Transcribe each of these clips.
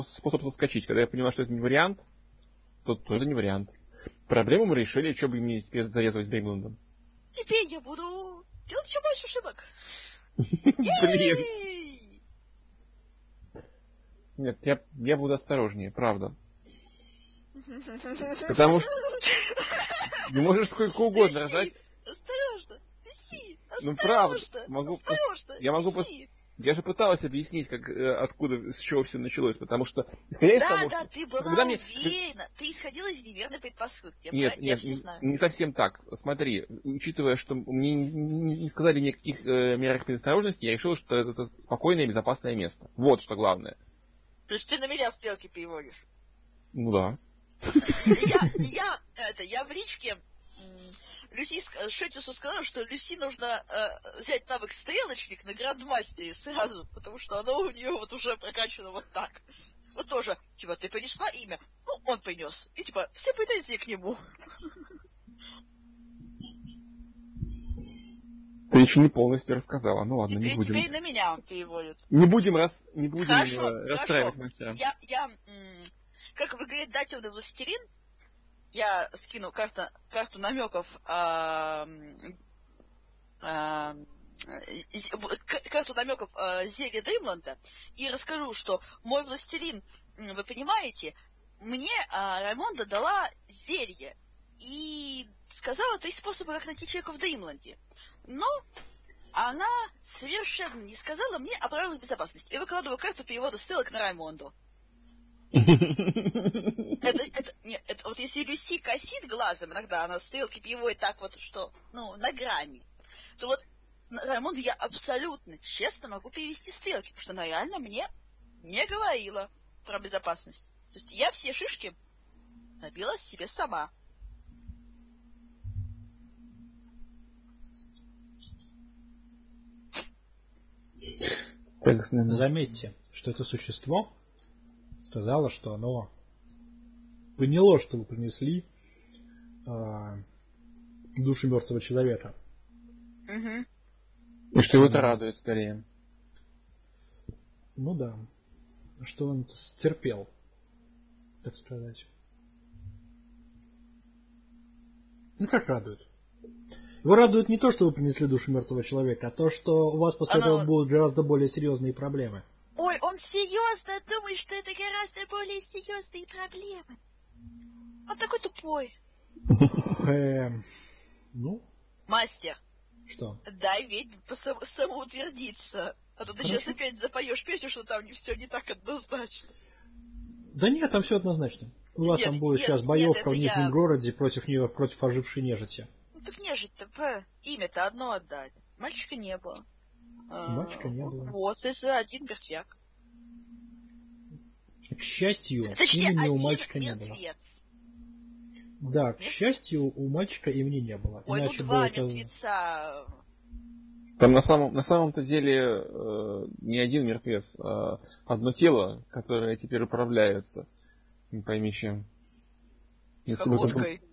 способ соскочить. Когда я поняла, что это не вариант, то это не вариант. Проблему мы решили, что бы мне теперь зарезать с Деймландом. Теперь я буду делать еще больше ошибок. Блин. Нет, я буду осторожнее, правда. Потому что не можешь сколько угодно рожать. Осторожно, виси, Ну правда, я же пыталась объяснить, откуда, с чего все началось, потому что, исходя из того, Да, что... ты была уверена, ты исходила из неверной предпосылки. Нет, все знаю. не совсем так. Смотри, учитывая, что мне не сказали никаких мерах предосторожности, я решил, что это спокойное и безопасное место. Вот что главное. То есть ты на меня стрелки переводишь? Ну да. Я в личке Люси Шеттису сказал, что Люси нужно взять навык стрелочник на грандмастере сразу, потому что оно у нее вот уже прокачано вот так. Вот тоже, типа, ты принесла имя, ну, он принес. И типа, все претензии к нему. Ты еще не полностью рассказала. Ну ладно, не будем. Теперь на меня он переводит. Не будем Хорошо. расстраивать мастера. Как в игре Дательный властелин, я скину карту намеков, карту намеков зелья Дримланда и расскажу, что мой властелин, вы понимаете, мне Раймонда дала зелье и сказала 3 способа, как найти человека в Дримланде. Но она совершенно не сказала мне о правилах безопасности. И выкладываю карту перевода ссылок на Раймонду. Это вот если Люси косит глазом, иногда она стрелки переводит так вот, что, ну, на грани, то вот Раймонду я абсолютно честно могу перевести стрелки, потому что она реально мне не говорила про безопасность. То есть я все шишки набила себе сама. Заметьте, что это существо сказала, что оно поняло, что вы принесли душу мертвого человека. Угу. И что его это радует скорее. Ну да. Что он стерпел, так сказать. Ну как радует? Его радует не то, что вы принесли душу мертвого человека, а то, что у вас после этого будут гораздо более серьезные проблемы. Ой, он серьезно думает, что это гораздо более серьезные проблемы. Он такой тупой. Ну? Мастер. Что? Дай ведьме самоутвердиться. А то ты сейчас опять запоешь песню, что там все не так однозначно. Да нет, там все однозначно. У вас там будет сейчас боевка в Нижнем городе против ожившей нежити. Ну так нежить-то, имя-то одно отдали. Мальчика не было. Мальчика не было. Вот, если один мертвяк. К счастью, точнее, имени у мальчика не было. Да, к счастью, у мальчика имени не было. Ой, иначе ну 2 это... мертвеца. Там на самом-то деле не один мертвец, а одно тело, которое теперь управляется. Не пойми чем. Тихоходкой.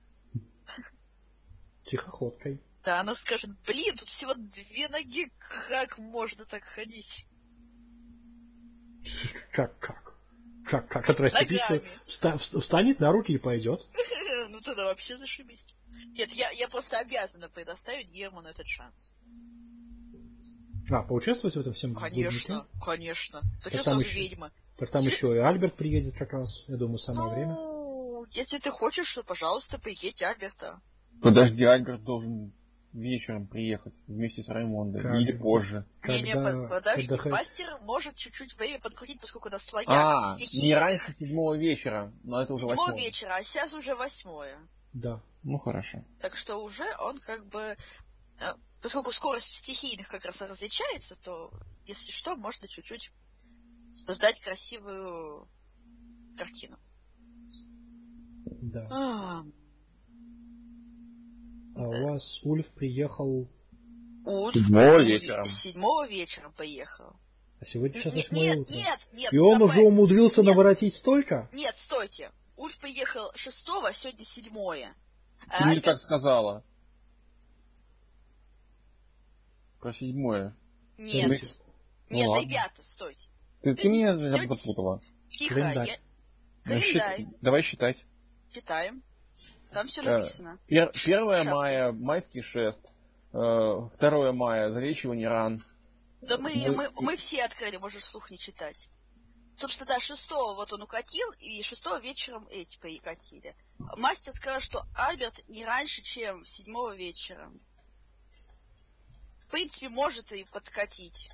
Тихоходкой. Да, она скажет, блин, тут всего 2 ноги, как можно так ходить? Как? Отрастет, встанет на руки и пойдет. Ну тогда вообще зашибись. Нет, я просто обязана предоставить Герману этот шанс. Поучаствовать в этом всем? Конечно. Так что ведьма. Так там еще и Альберт приедет как раз, я думаю, самое время. Если ты хочешь, то, пожалуйста, приедь Альберта. Подожди, Альберт должен вечером приехать вместе с Раймондой. Или позже. Подожди, мастер может чуть-чуть время подкрутить, поскольку на слоях стихийных. Не раньше 7 вечера, но это уже 8. 7 вечера, а сейчас уже 8. Да. Ну хорошо. Так что уже он как бы... Поскольку скорость стихийных как раз различается, то, если что, можно чуть-чуть создать красивую картину. Да. А у вас Ульф приехал... Ульф 7 вечером. 7 вечером поехал. А сегодня сейчас 8 утро. Нет. И он уже умудрился наворотить столько? Нет, стойте. Ульф приехал 6, а сегодня 7. Ты мне так сказала. Про 7. Нет. Нет, ребята, стойте. Ты меня запутала. Тихо, Календарь. Календарь. Давай считать. Читаем. Там все написано. 1 мая майский шест. 2 мая залечивание ран. Да мы все открыли, можешь вслух не читать. Собственно, да, 6-го вот он укатил, и 6-го вечером эти прикатили. Мастер сказал, что Альберт не раньше, чем 7-го вечера. В принципе, может и подкатить.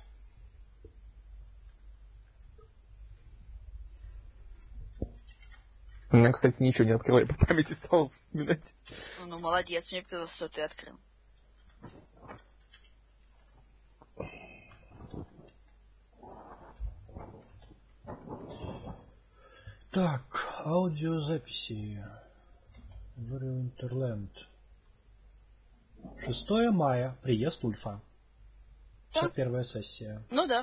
У меня, кстати, ничего не открывай, по памяти стал вспоминать. Ну, молодец, мне показалось, что ты открыл. Так, аудиозаписи. Winterland. 6 мая. Приезд Ульфа. Да. 51-я сессия. Ну да.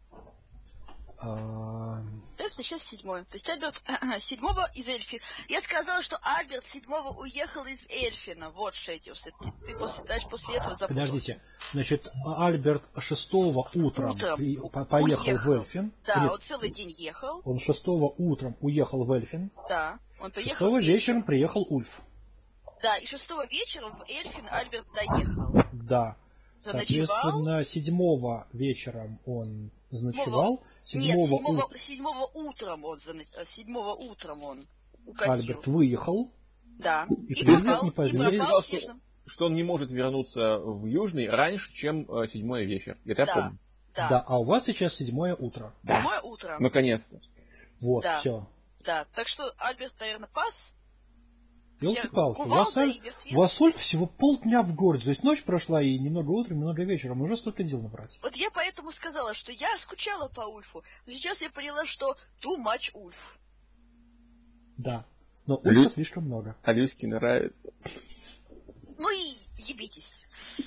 Это сейчас 7-й. То есть Альберт 7-го из Эльфи. Я сказала, что Альберт 7-го уехал из Эльфина. Вот Шетиус. Ты после этого запутался. Подождите. Значит, Альберт 6-го утром поехал в Эльфин. Да, он целый день ехал. Он 6-го утром уехал в Эльфин. Да, он поехал 6-го вечером приехал Ульф. Да, и 6-го вечером в Эльфин Альберт доехал. Да. Соответственно, 7-го вечером он заночевал. 7-го утром он укатил. Альберт выехал. Да. И пропал что он не может вернуться в Южный раньше, чем 7-й вечер. Это я помню. Да, а у вас сейчас 7-е утро. 7-е утро. Наконец-то. Вот, все. Да, так что Альберт, наверное, пас. Ёлки-палки, у вас Ольф всего полдня в городе. То есть ночь прошла, и немного утром, немного вечером. Уже столько дел набрать. Вот я поэтому сказала, что я скучала по Ульфу. Но сейчас я поняла, что too much Ульф. Да, но Ульфа слишком много. А Люське нравится. Ну и ебитесь.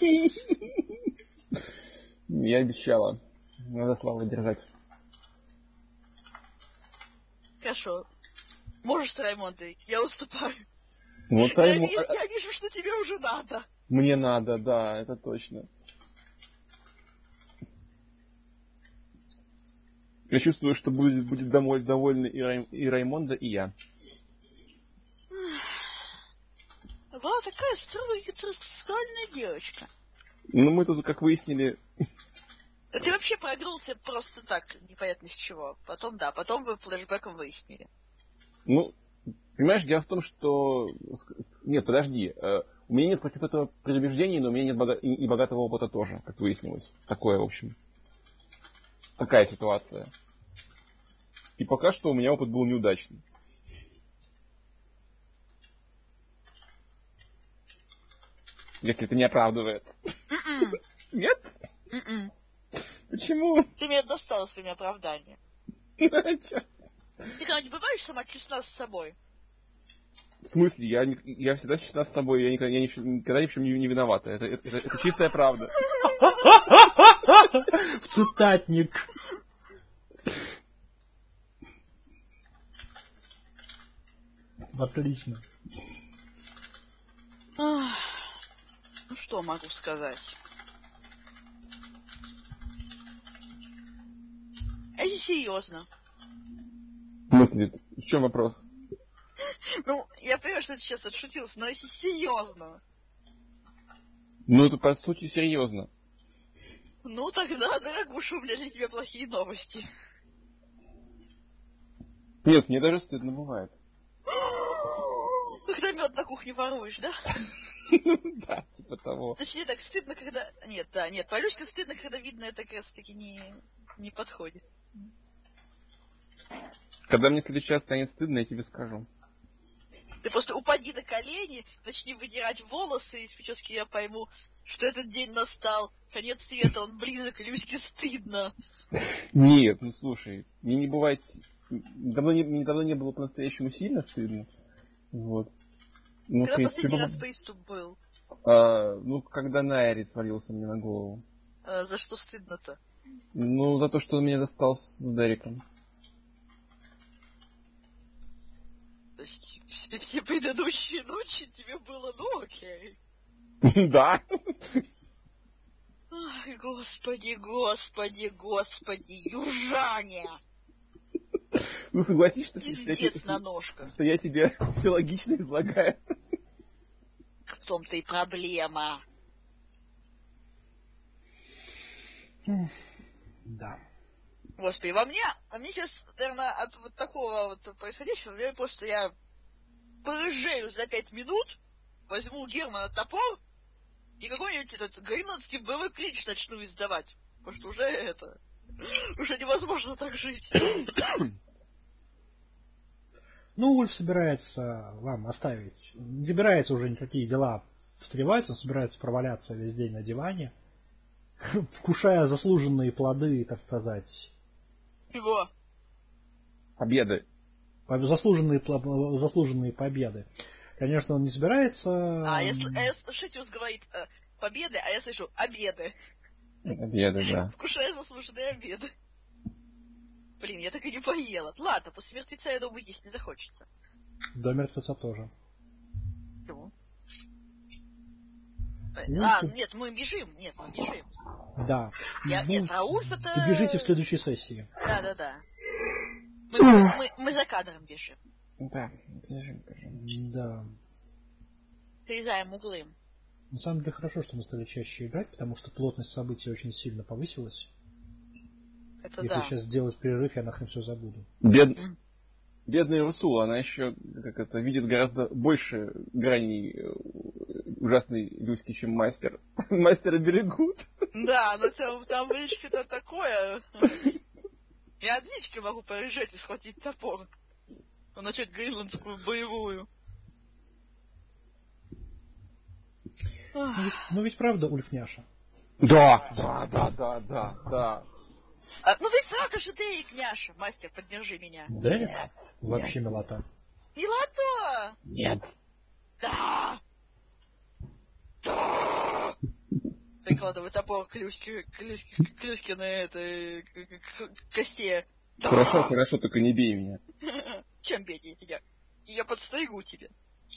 Я обещала. Надо славу держать. Хорошо. Можешь с Раймондой, я уступаю. Вот я вижу, что тебе уже надо. Мне надо, да, это точно. Я чувствую, что будет довольны и Раймонда, и я. Была такая строгая гетеросексуальная девочка. Ну, мы тут, как выяснили... Ты вообще прогнулся просто так, непонятно с чего. Потом вы флешбэком выяснили. Ну, понимаешь, дело в том, что... Нет, подожди. У меня нет против этого предубеждений, но у меня нет и богатого опыта тоже, как выяснилось. Такое, в общем. Такая ситуация. И пока что у меня опыт был неудачный. Если это не оправдывает. Нет? Почему? Ты меня достала своими оправданиями. Ты когда-нибудь бываешь сама честна с собой? В смысле? Я всегда честна с собой, я никогда ни в чем не виновата. Это чистая правда. В цитатник. Отлично. Ну что могу сказать? Это серьезно. В смысле? В чем вопрос? Ну, я понимаю, что ты сейчас отшутился, но если серьезно. Ну, это по сути серьезно. Ну, тогда, дорогуша, у меня для тебя плохие новости. Нет, мне даже стыдно бывает. Когда мед на кухне воруешь, да? Да, типа того. Точнее, так стыдно, когда... Нет, по Люське стыдно, когда видно, это как раз таки не подходит. Когда мне в следующий раз станет стыдно, я тебе скажу. Ты просто упади на колени, начни выдирать волосы из прически, я пойму, что этот день настал. Конец света, он близок, Люське стыдно. Нет, ну слушай, мне не бывает... Давно не было по-настоящему сильно стыдно. Вот. Ну, когда последний раз приступ был? Ну, когда Найри свалился мне на голову. За что стыдно-то? Ну, за то, что он меня достал с Дереком. То есть все предыдущие ночи тебе было, ну окей. Да. Ай, господи, южане! Ну согласись, что Пиздец на ножках. что я тебе все логично излагаю. В том-то и проблема. Да. Господи, во мне сейчас, наверное, от вот такого вот происходящего, мне просто я порыжею за 5 минут, возьму у Германа топор и какой-нибудь этот гренландский боевой клич начну издавать. Потому что уже невозможно так жить. Ну, Ульф собирается вам оставить. Не собирается уже никакие дела встревать, он собирается проваляться весь день на диване, вкушая заслуженные плоды, так сказать. Чего? Победы. Заслуженные победы. Конечно, он не собирается... Шитиус говорит победы, а я слышу обеды. Победы, да. Вкушая заслуженные обеды. Блин, я так и не поела. Ладно, после мертвеца, я думаю, есть не захочется. До мертвеца тоже. Чего? Ну, нет, мы бежим. Нет, мы бежим. Да. Нет, а Ульф это... Бежите в следующей сессии. Да. Мы за кадром бежим. Да, бежим. Да. Срезаем углы. На самом деле хорошо, что мы стали чаще играть, потому что плотность событий очень сильно повысилась. Это Если да. сейчас сделать перерыв, я нахрен все забуду. Бедная Урсула, она еще видит гораздо больше граней ужасной Люськи, чем мастер. Мастера берегут. Да, но там в Личке-то такое. Я от Лички могу порыжать и схватить топор. Начать гренландскую боевую. Ну ведь правда, Ульфняша? Да. Ну ведь правда же ты, Княша, мастер, поддержи меня. Да? Нет. Вообще милота. Милота! Нет. Да! Прикладывай топор к Люське на этой косе. Хорошо, только не бей меня. Чем бей тебя? Я подстригу тебе.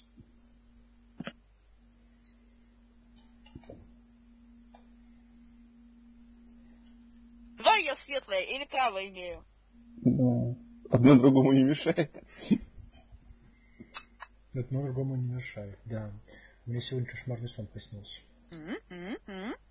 Два я светлая или право имею? Да. Одно другому не мешает. Одно другому не мешает, да. Мне сегодня кошмарный сон приснился.